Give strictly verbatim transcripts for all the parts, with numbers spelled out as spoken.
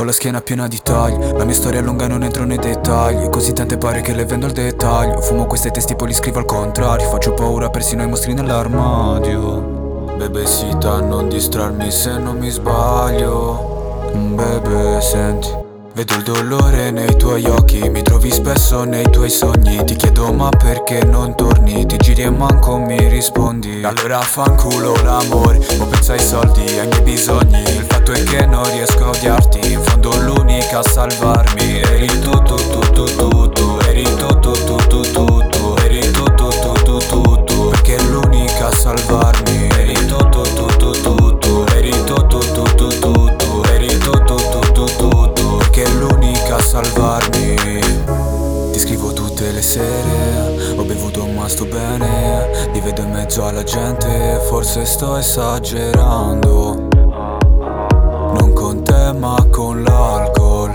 Ho la schiena piena di tagli, la mia storia è lunga e non entro nei dettagli. Così tante pare che le vendo al dettaglio. Fumo questi testi poi li scrivo al contrario. Faccio paura persino ai mostri nell'armadio. Bebesita, non distrarmi se non mi sbaglio. Bebe, senti, vedo il dolore nei tuoi occhi, mi trovi spesso nei tuoi sogni. Ti chiedo ma perché non torni, ti giri e manco mi rispondi. Allora fanculo l'amore, o pensa ai soldi, ai miei bisogni. Il fatto è che non riesco a odiarti, in fondo l'unica a salvarmi. Eri tu tu tu tu tu tu, eri tu tu tu tu tu tu, eri tu tu tu tu tu tu, perché è l'unica a salvarmi. Eri tu tu tu tu tu tu, eri tu tu tu tu tu tu, eri tu tu tu tu tu tu, perché è l'unica a salvarmi. Ti scrivo tutte le sere, ho bevuto ma sto bene. Ti vedo in mezzo alla gente, forse sto esagerando. Non con te ma con l'alcol.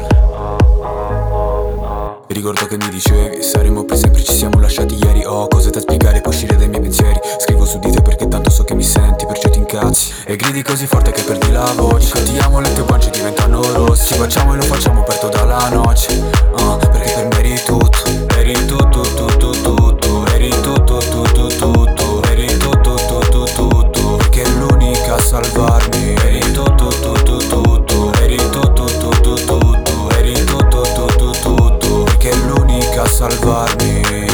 Mi ricordo che mi dicevi, saremo per sempre, ci siamo lasciati ieri. Ho cose da spiegare, puoi uscire dai miei pensieri. Scrivo su di te perché tanto so che mi senti, perciò ti incazzi e gridi così forte che perdi la voce. Cantiamo, le tue guance diventano rossi. Ci baciamo e lo facciamo aperto dalla noce, uh, perché per me eri tutto. Eri tutto, tutto, tutto, eri tutto, tutto, tutto, eri tutto, tutto, tutto, perché è l'unica a salvarmi. Eri tutto, tutto, tutto, eri tutto, tutto, tutto, eri tutto, tutto, tutto, perché è l'unica a salvarmi.